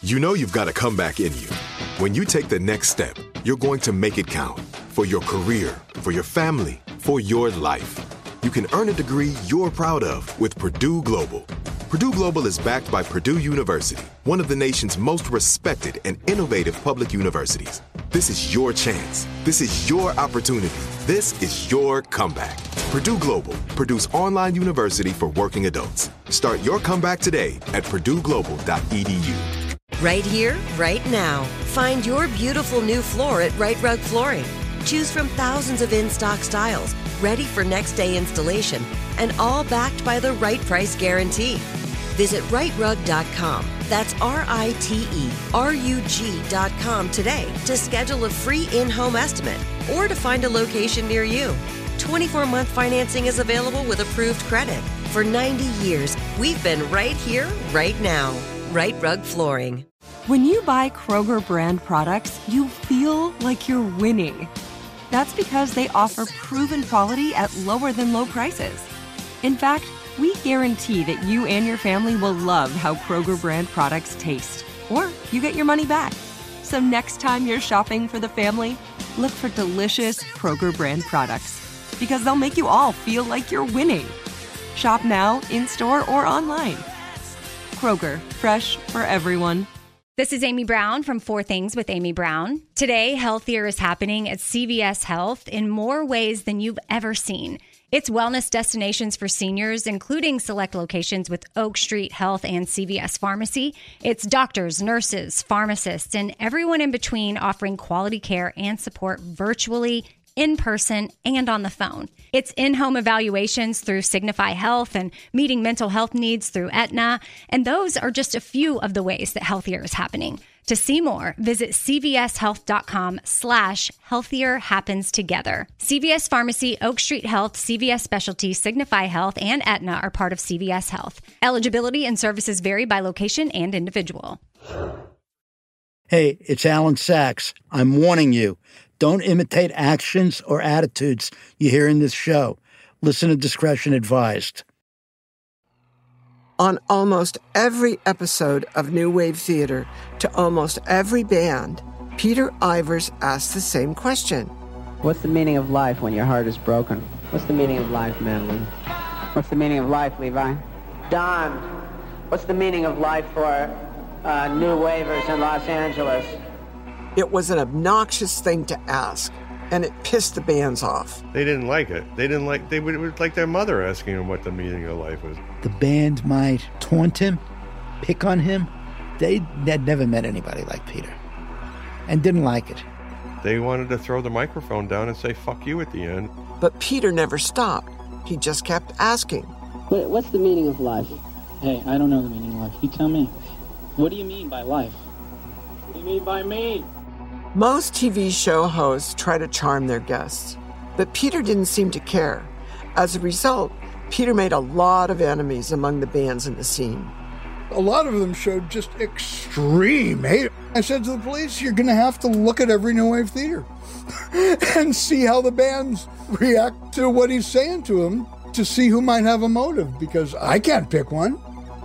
You know you've got a comeback in you. When you take the next step, you're going to make it count. For your career, for your family, for your life. You can earn a degree you're proud of with Purdue Global. Purdue Global is backed by Purdue University, one of the nation's most respected and innovative public universities. This is your chance. This is your opportunity. This is your comeback. Purdue Global, Purdue's online university for working adults. Start your comeback today at purdueglobal.edu. Right here, right now. Find your beautiful new floor at Rite Rug Flooring. Choose from thousands of in-stock styles, ready for next day installation, and all backed by the right price guarantee. Visit riterug.com. That's RITERUG.com today to schedule a free in-home estimate or to find a location near you. 24-month financing is available with approved credit. For 90 years, we've been right here, right now. Rite Rug Flooring. When you buy Kroger brand products, you feel like you're winning. That's because they offer proven quality at lower than low prices. In fact, we guarantee that you and your family will love how Kroger brand products taste, or you get your money back. So next time you're shopping for the family, look for delicious Kroger brand products, because they'll make you all feel like you're winning. Shop now, in-store, or online. Kroger, fresh for everyone. This is Amy Brown from 4 Things with Amy Brown. Today, healthier is happening at CVS Health in more ways than you've ever seen. It's wellness destinations for seniors, including select locations with Oak Street Health and CVS Pharmacy. It's doctors, nurses, pharmacists, and everyone in between offering quality care and support virtually, in person, and on the phone. It's in-home evaluations through Signify Health and meeting mental health needs through Aetna. And those are just a few of the ways that healthier is happening. To see more, visit cvshealth.com/healthier happens together. CVS Pharmacy, Oak Street Health, CVS Specialty, Signify Health, and Aetna are part of CVS Health. Eligibility and services vary by location and individual. Hey, it's Alan Sachs. I'm warning you. Don't imitate actions or attitudes you hear in this show. Listen to discretion advised. On almost every episode of New Wave Theater, to almost every band, Peter Ivers asks the same question. What's the meaning of life when your heart is broken? What's the meaning of life, Madeline? What's the meaning of life, Levi? Don, what's the meaning of life for New Wavers in Los Angeles? It was an obnoxious thing to ask, and it pissed the bands off. They didn't like it. It was like their mother asking them what the meaning of life was. The band might taunt him, pick on him. They'd never met anybody like Peter, and didn't like it. They wanted to throw the microphone down and say, fuck you at the end. But Peter never stopped. He just kept asking. What's the meaning of life? Hey, I don't know the meaning of life. You tell me. What do you mean by life? What do you mean by me? Most TV show hosts try to charm their guests, but Peter didn't seem to care. As a result, Peter made a lot of enemies among the bands in the scene. A lot of them showed just extreme hate. I said to the police, you're going to have to look at every New Wave theater and see how the bands react to what he's saying to them to see who might have a motive, because I can't pick one.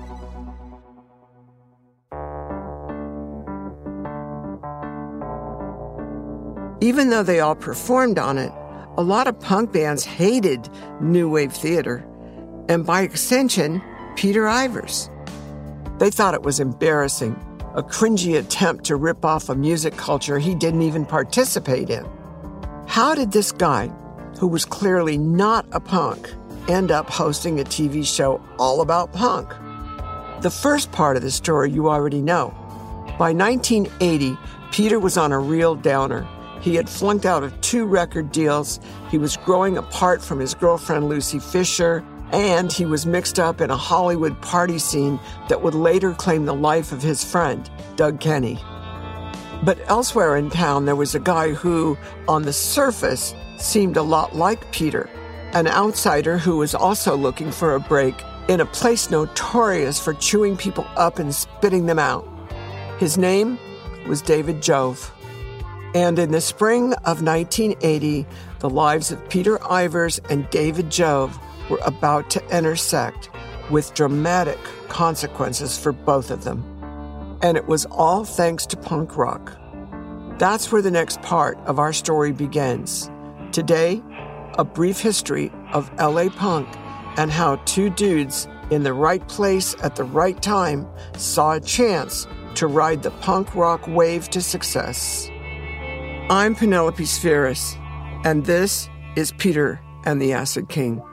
Even though they all performed on it, a lot of punk bands hated New Wave Theater, and by extension, Peter Ivers. They thought it was embarrassing, a cringy attempt to rip off a music culture he didn't even participate in. How did this guy, who was clearly not a punk, end up hosting a TV show all about punk? The first part of the story you already know. By 1980, Peter was on a real downer. He had flunked out of 2 record deals, he was growing apart from his girlfriend Lucy Fisher, and he was mixed up in a Hollywood party scene that would later claim the life of his friend, Doug Kenny. But elsewhere in town, there was a guy who, on the surface, seemed a lot like Peter, an outsider who was also looking for a break in a place notorious for chewing people up and spitting them out. His name was David Jove. And in the spring of 1980, the lives of Peter Ivers and David Jove were about to intersect with dramatic consequences for both of them. And it was all thanks to punk rock. That's where the next part of our story begins. Today, a brief history of LA punk and how two dudes in the right place at the right time saw a chance to ride the punk rock wave to success. I'm Penelope Spheris, and this is Peter and the Acid King.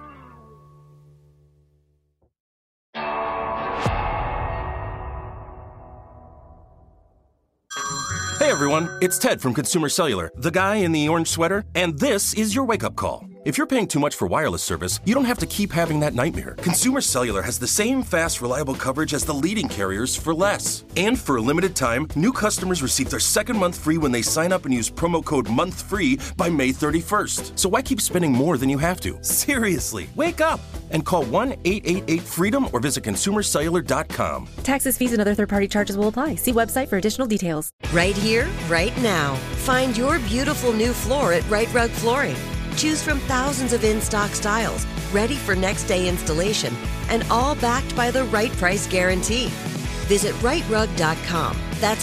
Hey everyone, it's Ted from Consumer Cellular, the guy in the orange sweater, and this is your wake-up call. If you're paying too much for wireless service, you don't have to keep having that nightmare. Consumer Cellular has the same fast, reliable coverage as the leading carriers for less. And for a limited time, new customers receive their second month free when they sign up and use promo code MONTHFREE by May 31st. So why keep spending more than you have to? Seriously, wake up and call 1-888-FREEDOM or visit consumercellular.com. Taxes, fees, and other third-party charges will apply. See website for additional details. Right here, right now. Find your beautiful new floor at Right Rug Flooring. Choose from thousands of in-stock styles, ready for next day installation, and all backed by the right price guarantee. Visit rightrug.com. That's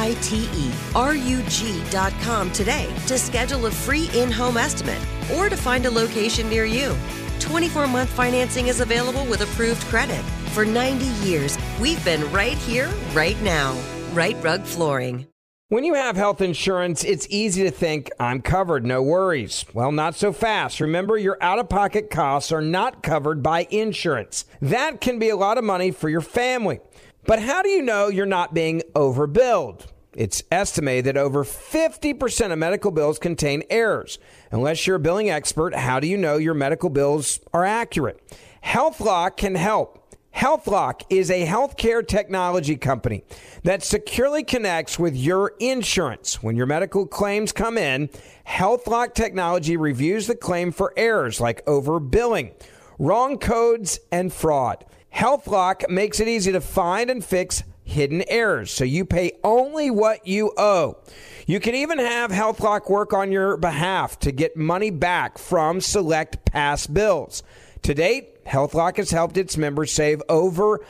RITERUG.com today to schedule a free in-home estimate or to find a location near you. 24-month financing is available with approved credit. For 90 years, we've been right here, right now. Right Rug Flooring. When you have health insurance, it's easy to think, I'm covered, no worries. Well, not so fast. Remember, your out-of-pocket costs are not covered by insurance. That can be a lot of money for your family. But how do you know you're not being overbilled? It's estimated that over 50% of medical bills contain errors. Unless you're a billing expert, how do you know your medical bills are accurate? HealthLock can help. HealthLock is a healthcare technology company that securely connects with your insurance. When your medical claims come in, HealthLock technology reviews the claim for errors like overbilling, wrong codes, and fraud. HealthLock makes it easy to find and fix hidden errors, so you pay only what you owe. You can even have HealthLock work on your behalf to get money back from select past bills. To date, HealthLock has helped its members save over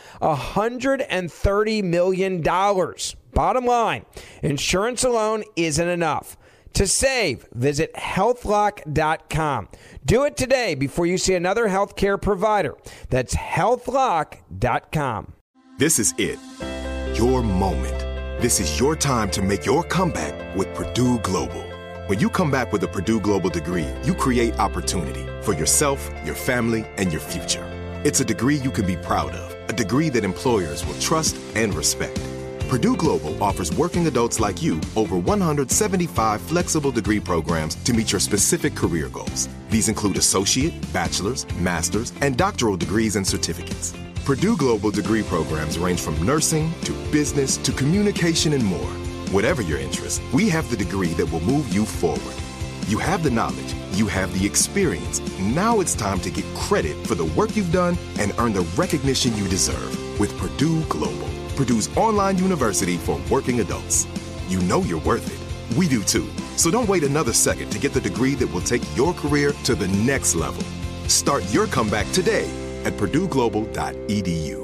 $130 million. Bottom line, insurance alone isn't enough. To save, visit healthlock.com. Do it today before you see another healthcare provider. That's healthlock.com. This is it. Your moment. This is your time to make your comeback with Purdue Global. When you come back with a Purdue Global degree, you create opportunity for yourself, your family, and your future. It's a degree you can be proud of, a degree that employers will trust and respect. Purdue Global offers working adults like you over 175 flexible degree programs to meet your specific career goals. These include associate, bachelor's, master's, and doctoral degrees and certificates. Purdue Global degree programs range from nursing to business to communication and more. Whatever your interest, we have the degree that will move you forward. You have the knowledge, you have the experience. Now it's time to get credit for the work you've done and earn the recognition you deserve with Purdue Global, Purdue's online university for working adults. You know you're worth it. We do too. So don't wait another second to get the degree that will take your career to the next level. Start your comeback today at purdueglobal.edu.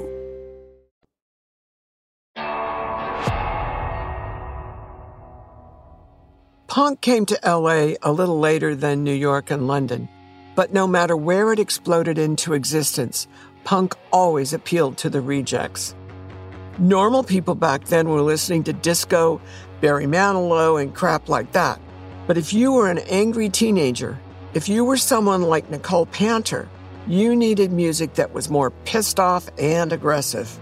Punk came to LA a little later than New York and London, but no matter where it exploded into existence, punk always appealed to the rejects. Normal people back then were listening to disco, Barry Manilow, and crap like that. But if you were an angry teenager, if you were someone like Nicole Panter, you needed music that was more pissed off and aggressive.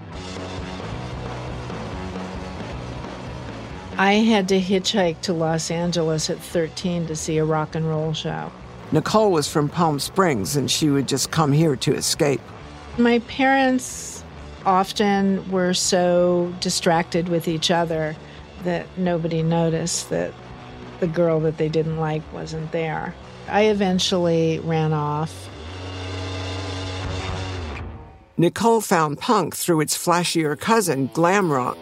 I had to hitchhike to Los Angeles at 13 to see a rock and roll show. Nicole was from Palm Springs, and she would just come here to escape. My parents often were so distracted with each other that nobody noticed that the girl that they didn't like wasn't there. I eventually ran off. Nicole found punk through its flashier cousin, glam rock.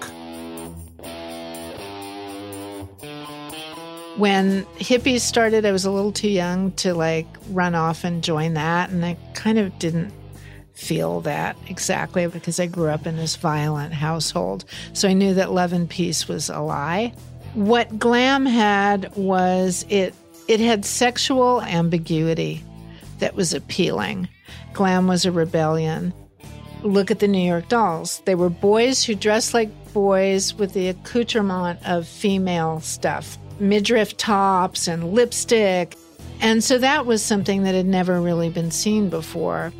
When hippies started, I was a little too young to run off and join that, and I kind of didn't feel that exactly because I grew up in this violent household. So I knew that Love and Peace was a lie. What glam had was it had sexual ambiguity that was appealing. Glam was a rebellion. Look at the New York Dolls. They were boys who dressed like boys with the accoutrement of female stuff, midriff tops and lipstick. And so that was something that had never really been seen before.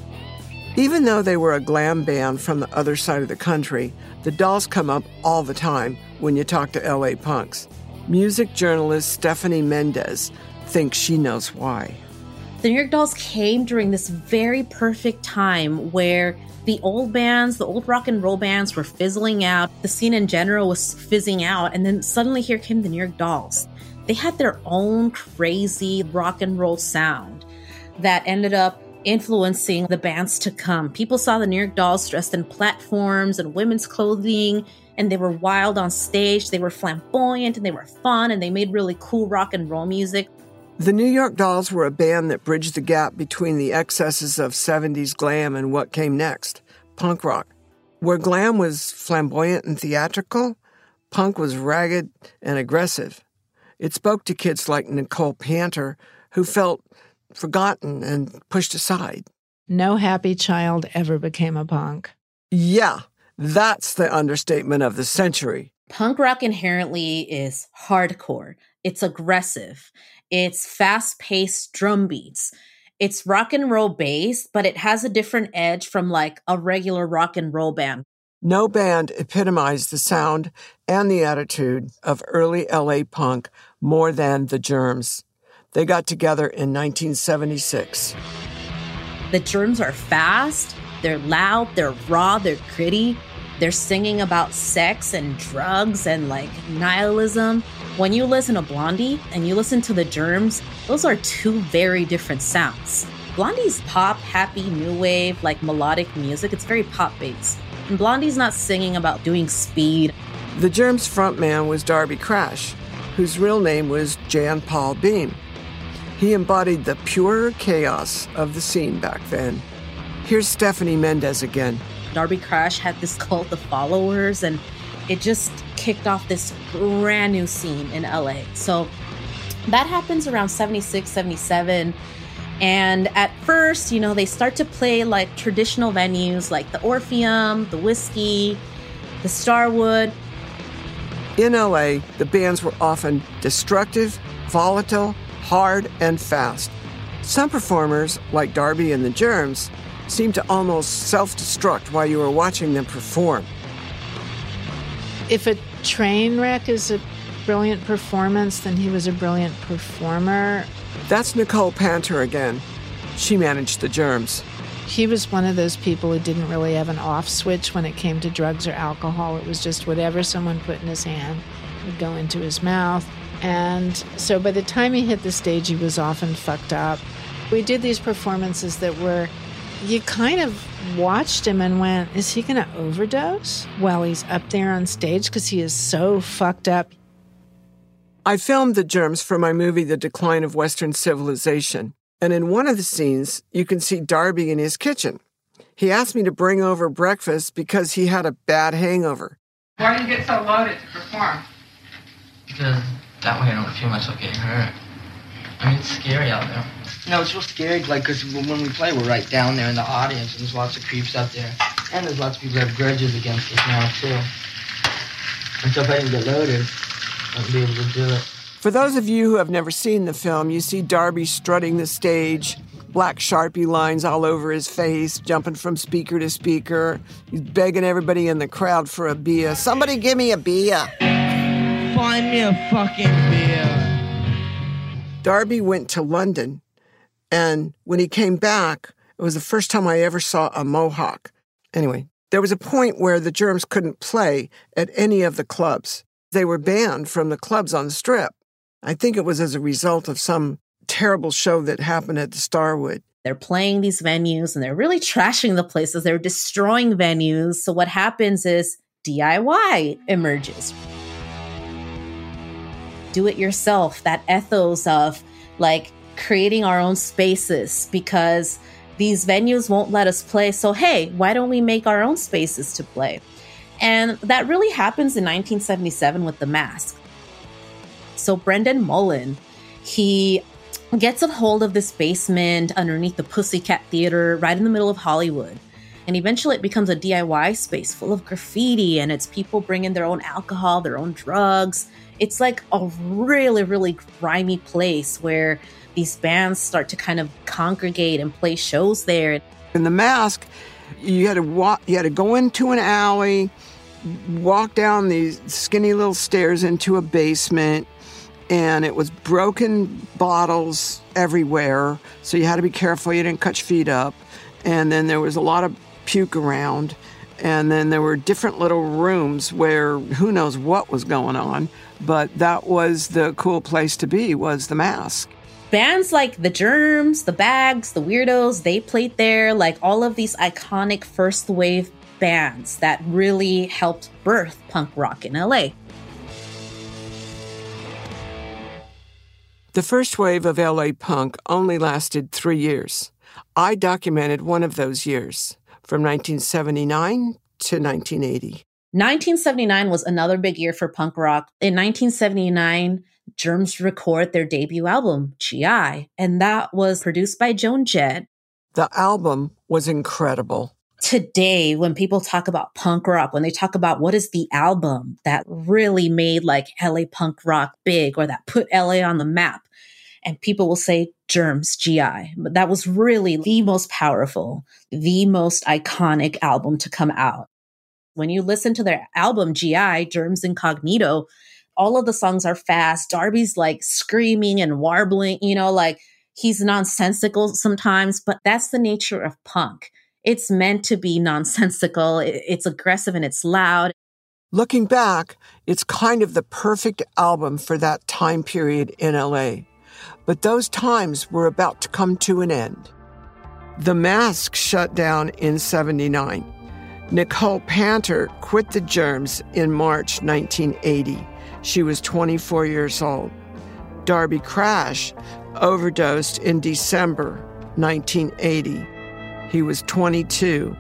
Even though they were a glam band from the other side of the country, the Dolls come up all the time when you talk to LA punks. Music journalist Stephanie Mendez thinks she knows why. The New York Dolls came during this very perfect time where the old bands, the old rock and roll bands were fizzling out. The scene in general was fizzing out. And then suddenly here came the New York Dolls. They had their own crazy rock and roll sound that ended up influencing the bands to come. People saw the New York Dolls dressed in platforms and women's clothing, and they were wild on stage. They were flamboyant and they were fun, and they made really cool rock and roll music. The New York Dolls were a band that bridged the gap between the excesses of 70s glam and what came next, punk rock. Where glam was flamboyant and theatrical, punk was ragged and aggressive. It spoke to kids like Nicole Panter, who felt forgotten and pushed aside. No happy child ever became a punk. Yeah, that's the understatement of the century. Punk rock inherently is hardcore. It's aggressive. It's fast-paced drum beats. It's rock and roll based, but it has a different edge from like a regular rock and roll band. No band epitomized the sound and the attitude of early LA punk more than the Germs. They got together in 1976. The Germs are fast, they're loud, they're raw, they're gritty. They're singing about sex and drugs and like nihilism. When you listen to Blondie and you listen to the Germs, those are two very different sounds. Blondie's pop, happy, new wave, like melodic music. It's very pop-based. And Blondie's not singing about doing speed. The Germs frontman was Darby Crash, whose real name was Jan Paul Beam. He embodied the pure chaos of the scene back then. Here's Stephanie Mendez again. Darby Crash had this cult of followers, and it just kicked off this brand new scene in LA. So that happens around 76, 77. And at first, you know, they start to play like traditional venues like the Orpheum, the Whiskey, the Starwood. In LA, the bands were often destructive, volatile, hard, and fast. Some performers, like Darby and the Germs, seemed to almost self-destruct while you were watching them perform. If a train wreck is a brilliant performance, then he was a brilliant performer. That's Nicole Panter again. She managed the Germs. He was one of those people who didn't really have an off switch when it came to drugs or alcohol. It was just whatever someone put in his hand would go into his mouth. And so by the time he hit the stage, he was often fucked up. We did these performances that were, you kind of watched him and went, is he going to overdose while he's up there on stage because he is so fucked up? I filmed the Germs for my movie, The Decline of Western Civilization. And in one of the scenes, you can see Darby in his kitchen. He asked me to bring over breakfast because he had a bad hangover. Why do you get so loaded to perform? Because that way I don't feel myself getting hurt. I mean, it's scary out there. No, it's real scary, like, because when we play, we're right down there in the audience, and there's lots of creeps out there. And there's lots of people that have grudges against us now, too. And so if I didn't get loaded, I wouldn't be able to do it. For those of you who have never seen the film, you see Darby strutting the stage, black Sharpie lines all over his face, jumping from speaker to speaker. He's begging everybody in the crowd for a beer. Somebody give me a beer. Find me a fucking beer. Darby went to London, and when he came back, it was the first time I ever saw a mohawk. Anyway, there was a point where the Germs couldn't play at any of the clubs. They were banned from the clubs on the Strip. I think it was as a result of some terrible show that happened at the Starwood. They're playing these venues and they're really trashing the places. They're destroying venues. So what happens is DIY emerges. Do it yourself, that ethos of like creating our own spaces, because These venues won't let us play, so hey, why don't we make our own spaces to play? And that really happens in 1977 with The Mask. So Brendan Mullen, he gets a hold of this basement underneath the Pussycat Theater right in the middle of Hollywood. And eventually it becomes a DIY space full of graffiti, and it's people bringing their own alcohol, their own drugs. It's like a really, really grimy place where these bands start to kind of congregate and play shows there. In The Mask, you had to go into an alley, walk down these skinny little stairs into a basement, and it was broken bottles everywhere, so you had to be careful you didn't cut your feet up. And then there was a lot of puke around, and then there were different little rooms where who knows what was going on, but that was the cool place to be, was The Mask. Bands like The Germs, The Bags, The Weirdos, they played there, like all of these iconic first wave bands that really helped birth punk rock in LA. The first wave of LA punk only lasted 3 years. I documented one of those years, from 1979 to 1980. 1979 was another big year for punk rock. In 1979, Germs record their debut album, GI, and that was produced by Joan Jett. The album was incredible. Today, when people talk about punk rock, when they talk about what is the album that really made like LA punk rock big or that put LA on the map, and people will say Germs, GI. But that was really the most powerful, the most iconic album to come out. When you listen to their album, GI, Germs Incognito, all of the songs are fast. Darby's like screaming and warbling, like he's nonsensical sometimes, but that's the nature of punk. It's meant to be nonsensical. It's aggressive and it's loud. Looking back, it's kind of the perfect album for that time period in LA. But those times were about to come to an end. The Mask shut down in 79. Nicole Panter quit the Germs in March 1980. She was 24 years old. Darby Crash overdosed in December 1980. He was 22.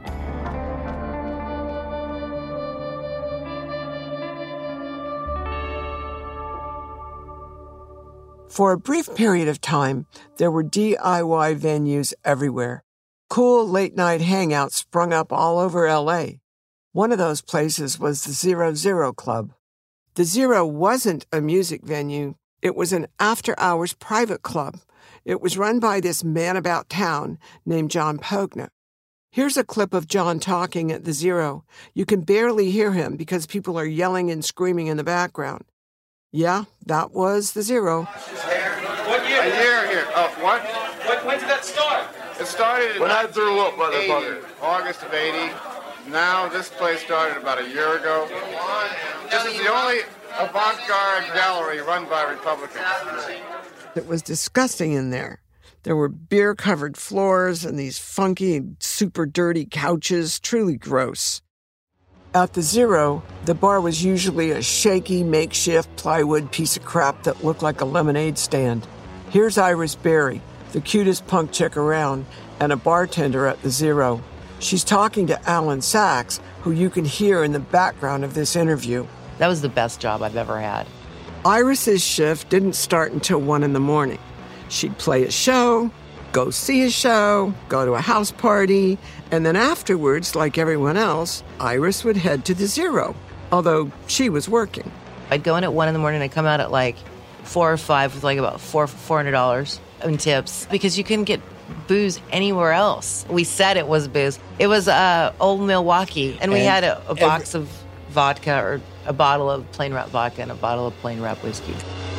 For a brief period of time, there were DIY venues everywhere. Cool late-night hangouts sprung up all over LA. One of those places was the 00 Club. The Zero wasn't a music venue. It was an after-hours private club. It was run by this man about town named John Pogna. Here's a clip of John talking at the Zero. You can barely hear him because people are yelling and screaming in the background. Yeah, that was the Zero. What year? A year here. What? When did that start? It started When I threw up, motherfucker. August of 80. Now, this place started about a year ago. This is the only avant-garde gallery run by Republicans. It was disgusting in there. There were beer-covered floors and these funky, super dirty couches, truly gross. At the Zero, the bar was usually a shaky, makeshift plywood piece of crap that looked like a lemonade stand. Here's Iris Berry, the cutest punk chick around, and a bartender at the Zero. She's talking to Alan Sachs, who you can hear in the background of this interview. That was the best job I've ever had. Iris's shift didn't start until 1 a.m. She'd play a show, go see a show, go to a house party, and then afterwards, like everyone else, Iris would head to the Zero, although she was working. I'd go in at 1 a.m. and I'd come out at like 4 or 5 with like about $400 in tips because you couldn't get booze anywhere else. We said it was booze. It was Old Milwaukee, and we had a box of vodka or a bottle of plain rap vodka and a bottle of plain rap whiskey.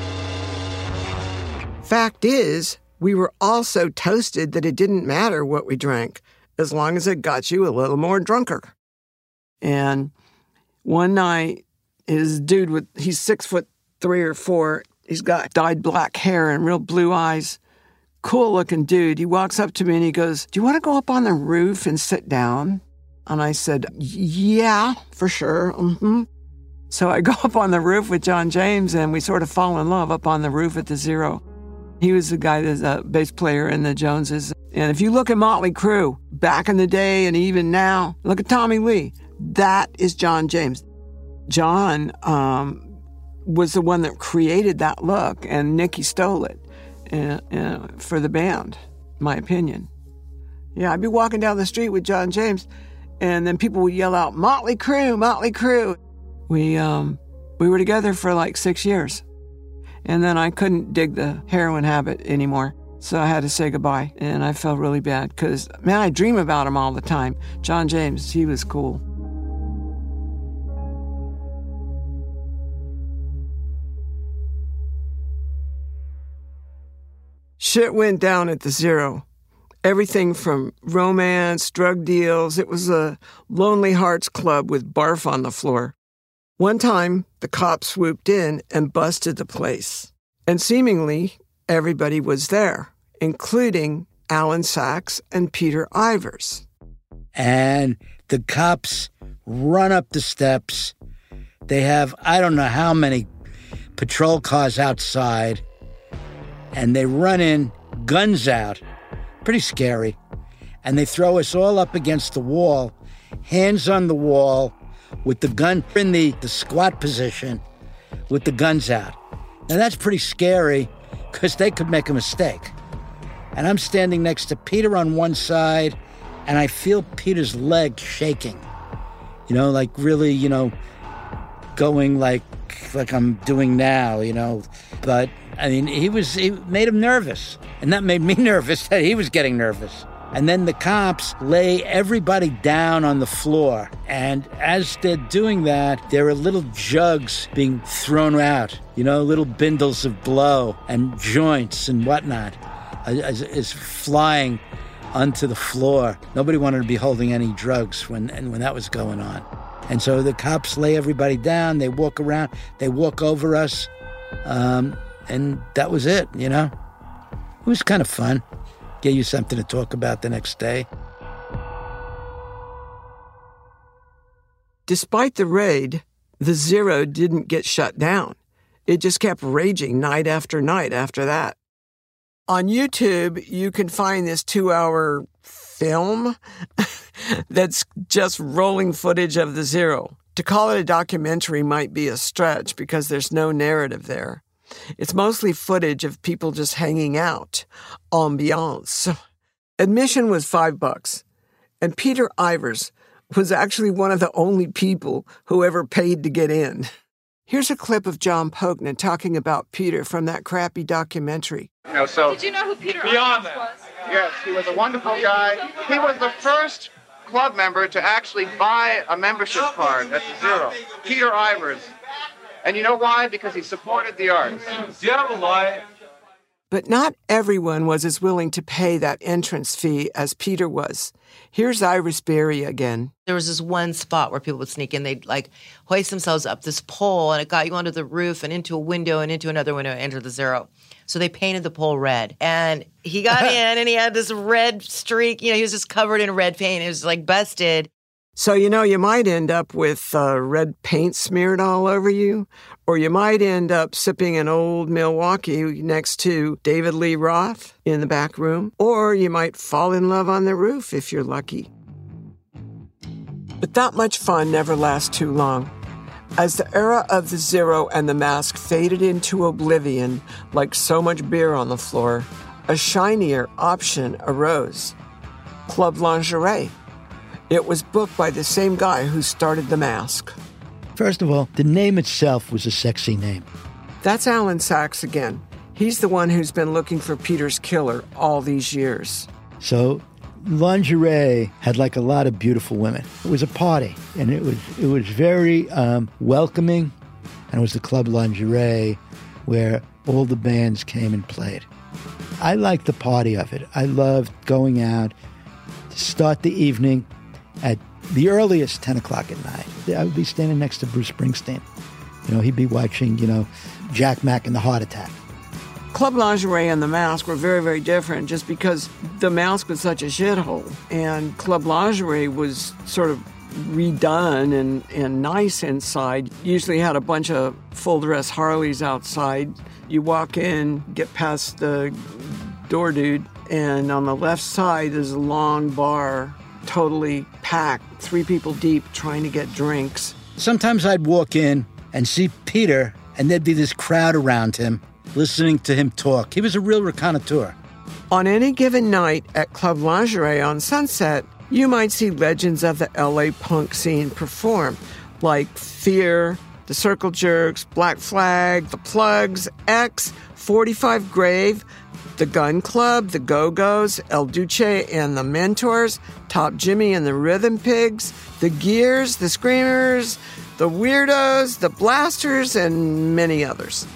Fact is, we were all so toasted that it didn't matter what we drank, as long as it got you a little more drunker. And one night, his dude he's 6'3" or 4. He's got dyed black hair and real blue eyes. Cool looking dude. He walks up to me and he goes, "Do you want to go up on the roof and sit down?" And I said, "Yeah, for sure." Mm-hmm. So I go up on the roof with John James and we sort of fall in love up on the roof at the Zero. He was the guy that's a bass player in the Joneses. And if you look at Motley Crue, back in the day and even now, look at Tommy Lee. That is John James. John was the one that created that look, and Nicky stole it for the band, in my opinion. Yeah, I'd be walking down the street with John James, and then people would yell out, Motley Crue, Motley Crue. We were together for like 6 years. And then I couldn't dig the heroin habit anymore. So I had to say goodbye. And I felt really bad because, man, I dream about him all the time. John James, he was cool. Shit went down at the Zero. Everything from romance, drug deals. It was a Lonely Hearts Club with barf on the floor. One time, the cops swooped in and busted the place. And seemingly, everybody was there, including Alan Sachs and Peter Ivers. And the cops run up the steps. They have, I don't know how many patrol cars outside. And they run in, guns out. Pretty scary. And they throw us all up against the wall, hands on the wall, with the gun in the squat position, with the guns out. Now that's pretty scary, because they could make a mistake. And I'm standing next to Peter on one side, and I feel Peter's leg shaking. You know, like really, you know, going like I'm doing now, you know. But, I mean, he made him nervous. And that made me nervous that he was getting nervous. And then the cops lay everybody down on the floor. And as they're doing that, there are little jugs being thrown out, you know, little bindles of blow and joints and whatnot is flying onto the floor. Nobody wanted to be holding any drugs when that was going on. And so the cops lay everybody down. They walk around. They walk over us. And that was it, you know. It was kind of fun. Give you something to talk about the next day. Despite the raid, the Zero didn't get shut down. It just kept raging night after night after that. On YouTube, you can find this 2-hour film that's just rolling footage of the Zero. To call it a documentary might be a stretch because there's no narrative there. It's mostly footage of people just hanging out, ambiance. Admission was $5, and Peter Ivers was actually one of the only people who ever paid to get in. Here's a clip of John Pogna talking about Peter from that crappy documentary. You know, so did you know who Peter beyond Ivers that, was? Yes, he was a wonderful guy. He was the first club member to actually buy a membership card at the Zero. Peter Ivers. And you know why? Because he supported the arts. Do you have a lie? But not everyone was as willing to pay that entrance fee as Peter was. Here's Iris Berry again. There was this one spot where people would sneak in. They'd like hoist themselves up this pole, and it got you onto the roof and into a window and into another window and enter the Zero. So they painted the pole red. And he got in, and he had this red streak. You know, he was just covered in red paint. It was like busted. So, you know, you might end up with red paint smeared all over you, or you might end up sipping an old Milwaukee next to David Lee Roth in the back room, or you might fall in love on the roof if you're lucky. But that much fun never lasts too long. As the era of the Zero and the Mask faded into oblivion like so much beer on the floor, a shinier option arose. Club Lingerie. It was booked by the same guy who started the Mask. First of all, the name itself was a sexy name. That's Alan Sachs again. He's the one who's been looking for Peter's killer all these years. So Lingerie had like a lot of beautiful women. It was a party, and it was very welcoming, and it was the Club Lingerie where all the bands came and played. I liked the party of it. I loved going out to start the evening at the earliest 10 o'clock at night. I would be standing next to Bruce Springsteen. You know, he'd be watching, you know, Jack Mack and the Heart Attack. Club Lingerie and the Mask were very, very different just because the Mask was such a shithole. And Club Lingerie was sort of redone and nice inside. Usually had a bunch of full-dress Harleys outside. You walk in, get past the door dude, and on the left side is a long bar, totally packed, 3 people deep trying to get drinks. Sometimes I'd walk in and see Peter, and there'd be this crowd around him, listening to him talk. He was a real raconteur. On any given night at Club Lingerie on Sunset, you might see legends of the LA punk scene perform, like Fear, the Circle Jerks, Black Flag, the Plugs, X, 45 Grave, the Gun Club, the Go-Go's, El Duce and the Mentors, Top Jimmy and the Rhythm Pigs, the Gears, the Screamers, the Weirdos, the Blasters, and many others.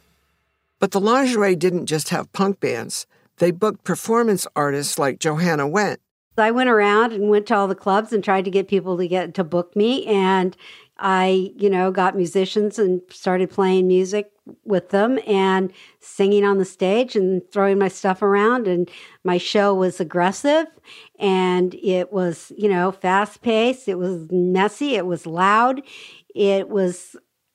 But the Lingerie didn't just have punk bands. They booked performance artists like Johanna Wendt. I went around and went to all the clubs and tried to get people to book me. And I, got musicians and started playing music with them and singing on the stage and throwing my stuff around. And my show was aggressive and it was, fast paced. It was messy. It was loud. It was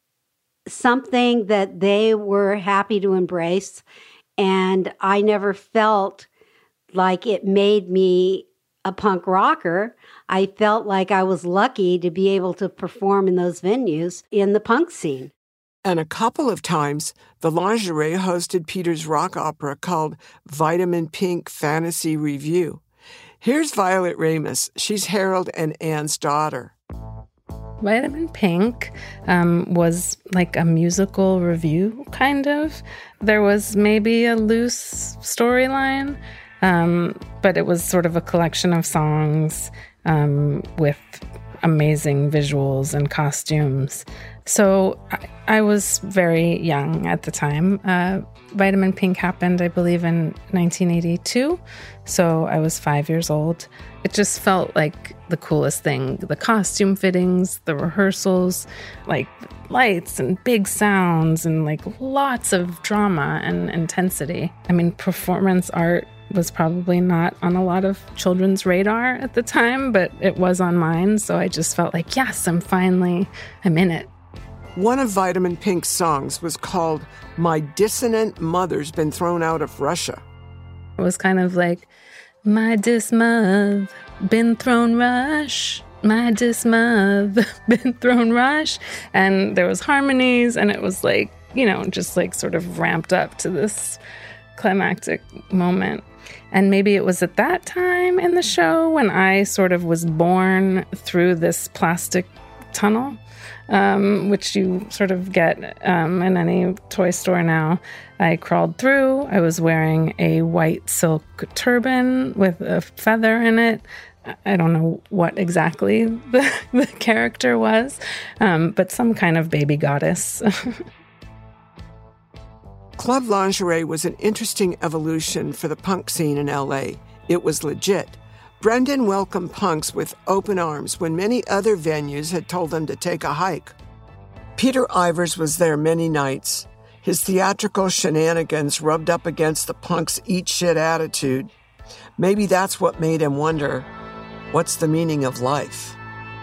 something that they were happy to embrace. And I never felt like it made me a punk rocker. I felt like I was lucky to be able to perform in those venues in the punk scene. And a couple of times, the Lingerie hosted Peter's rock opera called Vitamin Pink Fantasy Review. Here's Violet Ramus. She's Harold and Ann's daughter. Vitamin Pink was like a musical review, kind of. There was maybe a loose storyline, but it was sort of a collection of songs with amazing visuals and costumes. So I was very young at the time. Vitamin Pink happened, I believe, in 1982. So I was 5 years old. It just felt like the coolest thing. The costume fittings, the rehearsals, like lights and big sounds and like lots of drama and intensity. I mean, performance art was probably not on a lot of children's radar at the time, but it was on mine. So I just felt like, yes, I'm in it. One of Vitamin Pink's songs was called My Dissonant Mother's Been Thrown Out of Russia. It was kind of like, my dismother been thrown rush. My dismother been thrown rush. And there was harmonies and it was like, just like sort of ramped up to this climactic moment. And maybe it was at that time in the show when I sort of was born through this plastic tunnel, which you sort of get in any toy store now. I crawled through. I was wearing a white silk turban with a feather in it. I don't know what exactly the character was, but some kind of baby goddess. Club Lingerie was an interesting evolution for the punk scene in LA. It was legit. Brendan welcomed punks with open arms when many other venues had told them to take a hike. Peter Ivers was there many nights. His theatrical shenanigans rubbed up against the punks' eat shit attitude. Maybe that's what made him wonder, what's the meaning of life?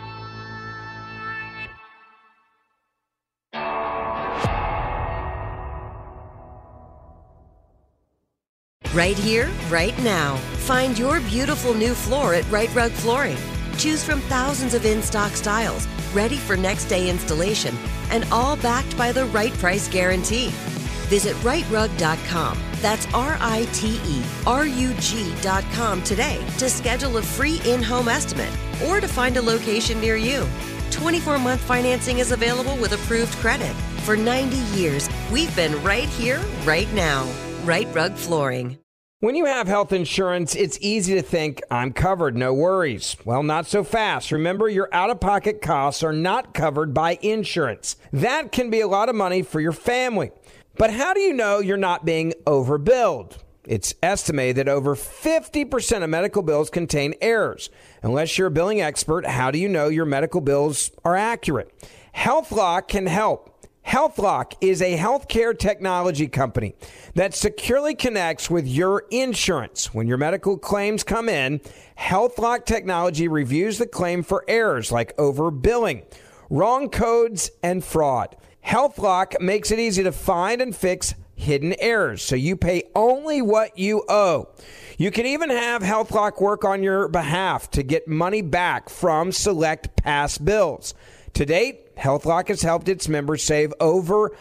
Right here, right now. Find your beautiful new floor at Right Rug Flooring. Choose from thousands of in-stock styles, ready for next day installation, and all backed by the right price guarantee. Visit rightrug.com. That's RITERUG.com today to schedule a free in-home estimate or to find a location near you. 24-month financing is available with approved credit. For 90 years, we've been right here, right now. Right Rug Flooring. When you have health insurance, it's easy to think, I'm covered, no worries. Well, not so fast. Remember, your out-of-pocket costs are not covered by insurance. That can be a lot of money for your family. But how do you know you're not being overbilled? It's estimated that over 50% of medical bills contain errors. Unless you're a billing expert, how do you know your medical bills are accurate? HealthLock can help. HealthLock is a healthcare technology company that securely connects with your insurance. When your medical claims come in, HealthLock technology reviews the claim for errors like overbilling, wrong codes, and fraud. HealthLock makes it easy to find and fix hidden errors, so you pay only what you owe. You can even have HealthLock work on your behalf to get money back from select past bills. To date, HealthLock has helped its members save over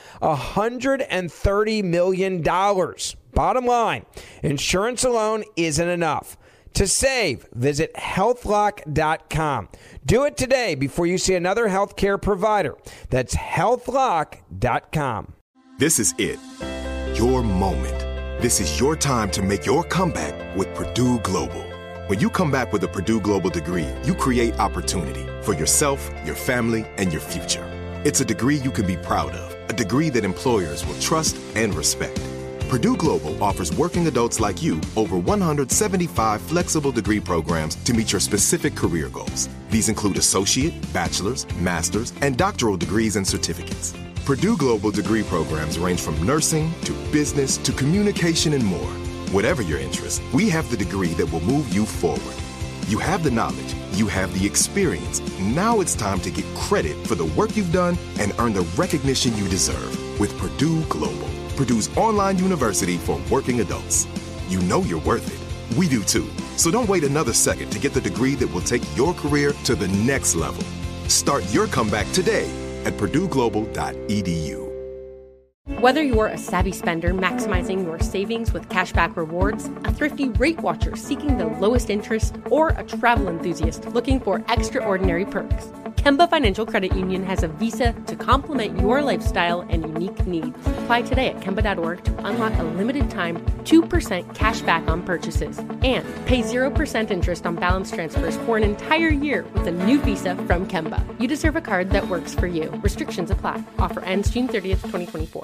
$130 million. Bottom line, insurance alone isn't enough. To save, visit healthlock.com. Do it today before you see another healthcare provider. That's healthlock.com. This is it. Your moment. This is your time to make your comeback with Purdue Global. When you come back with a Purdue Global degree, you create opportunity for yourself, your family, and your future. It's a degree you can be proud of, a degree that employers will trust and respect. Purdue Global offers working adults like you over 175 flexible degree programs to meet your specific career goals. These include associate, bachelor's, master's, and doctoral degrees and certificates. Purdue Global degree programs range from nursing to business to communication and more. Whatever your interest, we have the degree that will move you forward. You have the knowledge, you have the experience. Now it's time to get credit for the work you've done and earn the recognition you deserve with Purdue Global, Purdue's online university for working adults. You know you're worth it. We do too. So don't wait another second to get the degree that will take your career to the next level. Start your comeback today at purdueglobal.edu. Whether you're a savvy spender maximizing your savings with cashback rewards, a thrifty rate watcher seeking the lowest interest, or a travel enthusiast looking for extraordinary perks, Kemba Financial Credit Union has a visa to complement your lifestyle and unique needs. Apply today at Kemba.org to unlock a limited time 2% cash back on purchases and pay 0% interest on balance transfers for an entire year with a new visa from Kemba. You deserve a card that works for you. Restrictions apply. Offer ends June 30th, 2024.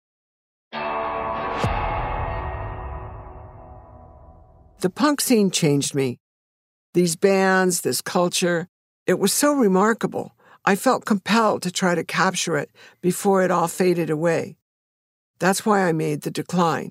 The punk scene changed me. These bands, this culture, it was so remarkable. I felt compelled to try to capture it before it all faded away. That's why I made The Decline.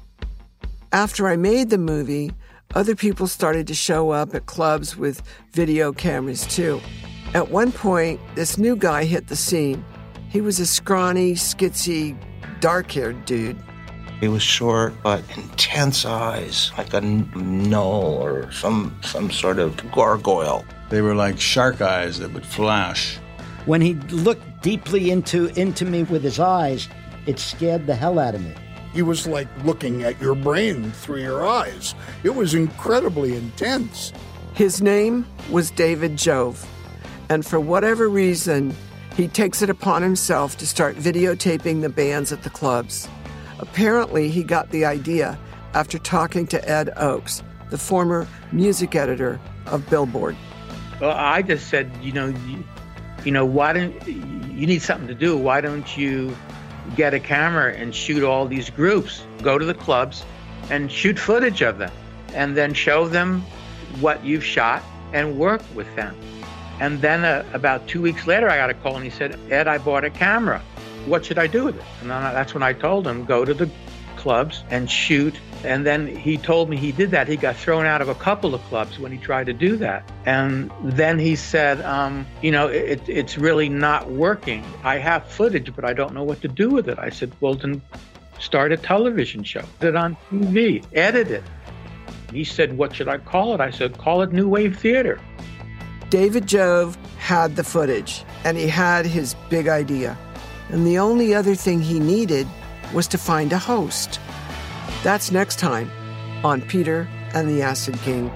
After I made the movie, other people started to show up at clubs with video cameras too. At one point, this new guy hit the scene. He was a scrawny, skitsy, dark-haired dude. He was short, but intense eyes, like a gnoll or some sort of gargoyle. They were like shark eyes that would flash. When he looked deeply into me with his eyes, it scared the hell out of me. He was like looking at your brain through your eyes. It was incredibly intense. His name was David Jove, and for whatever reason, he takes it upon himself to start videotaping the bands at the clubs. Apparently, he got the idea after talking to Ed Oakes, the former music editor of Billboard. Well, I just said, you know, why don't you need something to do? Why don't you get a camera and shoot all these groups? Go to the clubs and shoot footage of them, and then show them what you've shot and work with them. And then about 2 weeks later, I got a call and he said, Ed, I bought a camera. What should I do with it? And then that's when I told him, go to the clubs and shoot. And then he told me he did that. He got thrown out of a couple of clubs when he tried to do that. And then he said, it's really not working. I have footage, but I don't know what to do with it. I said, well, then start a television show. Put it on TV, edit it. He said, what should I call it? I said, call it New Wave Theater. David Jove had the footage, and he had his big idea. And the only other thing he needed was to find a host. That's next time on Peter and the Acid King.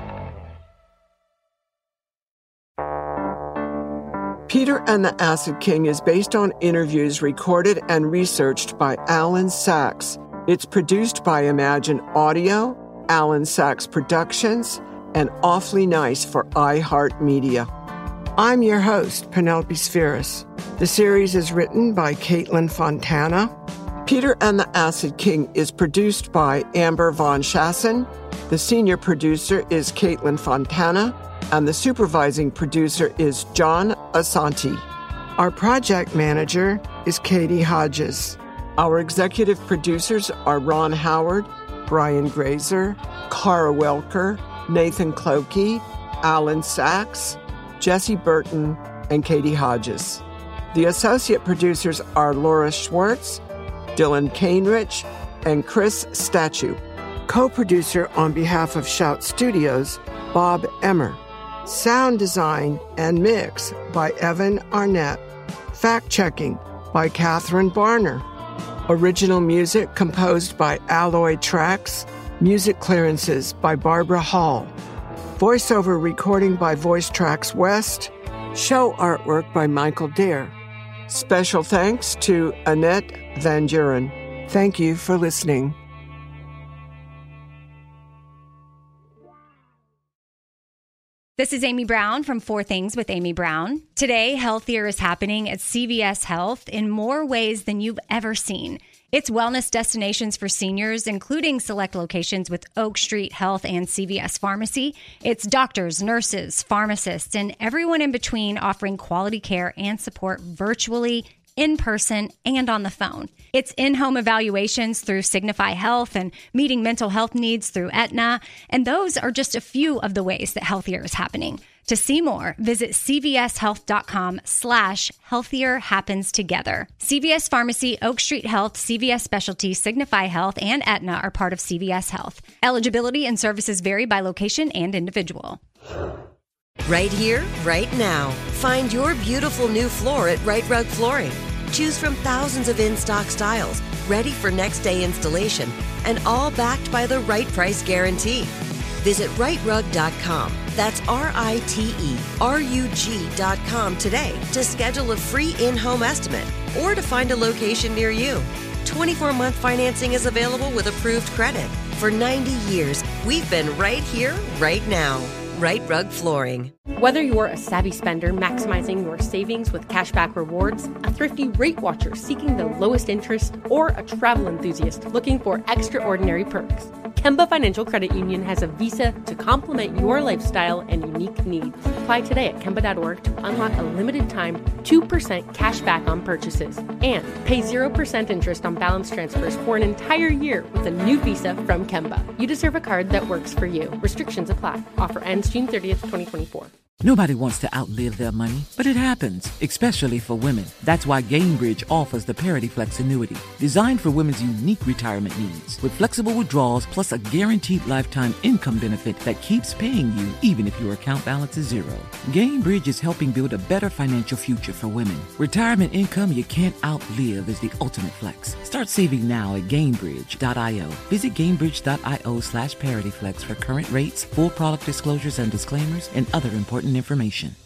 Peter and the Acid King is based on interviews recorded and researched by Alan Sachs. It's produced by Imagine Audio, Alan Sachs Productions, and Awfully Nice for iHeartMedia. I'm your host, Penelope Spheris. The series is written by Caitlin Fontana. Peter and the Acid King is produced by Amber Von Schassen. The senior producer is Caitlin Fontana, and the supervising producer is John Asante. Our project manager is Katie Hodges. Our executive producers are Ron Howard, Brian Grazer, Cara Welker, Nathan Clokey, Alan Sachs, Jesse Burton, and Katie Hodges. The associate producers are Laura Schwartz, Dylan Cainrich, and Chris Statue. Co-producer on behalf of Shout Studios, Bob Emmer. Sound design and mix by Evan Arnett. Fact-checking by Catherine Barner. Original music composed by Alloy Tracks. Music clearances by Barbara Hall. Voiceover recording by Voice Tracks West. Show artwork by Michael Dare. Special thanks to Annette Van Duren. Thank you for listening. This is Amy Brown from 4 Things with Amy Brown. Today, Healthier is happening at CVS Health in more ways than you've ever seen. It's wellness destinations for seniors, including select locations with Oak Street Health and CVS Pharmacy. It's doctors, nurses, pharmacists, and everyone in between offering quality care and support virtually, in person, and on the phone. It's in-home evaluations through Signify Health and meeting mental health needs through Aetna. And those are just a few of the ways that Healthier is happening. To see more, visit cvshealth.com/healthier happens together. CVS Pharmacy, Oak Street Health, CVS Specialty, Signify Health, and Aetna are part of CVS Health. Eligibility and services vary by location and individual. Right here, right now. Find your beautiful new floor at Right Rug Flooring. Choose from thousands of in-stock styles, ready for next day installation, and all backed by the right price guarantee. Visit rightrug.com. That's RITERUG.com today to schedule a free in-home estimate or to find a location near you. 24-month financing is available with approved credit. For 90 years, we've been right here, right now. Right Rug Flooring. Whether you're a savvy spender maximizing your savings with cashback rewards, a thrifty rate watcher seeking the lowest interest, or a travel enthusiast looking for extraordinary perks, Kemba Financial Credit Union has a visa to complement your lifestyle and unique needs. Apply today at Kemba.org to unlock a limited time 2% cash back on purchases and pay 0% interest on balance transfers for an entire year with a new visa from Kemba. You deserve a card that works for you. Restrictions apply. Offer ends June 30th, 2024. Nobody wants to outlive their money, but it happens, especially for women. That's why Gainbridge offers the Parity Flex annuity, designed for women's unique retirement needs, with flexible withdrawals plus a guaranteed lifetime income benefit that keeps paying you even if your account balance is zero. Gainbridge is helping build a better financial future for women. Retirement income you can't outlive is the ultimate flex. Start saving now at Gainbridge.io. Visit Gainbridge.io/ParityFlex for current rates, full product disclosures and disclaimers, and other important information.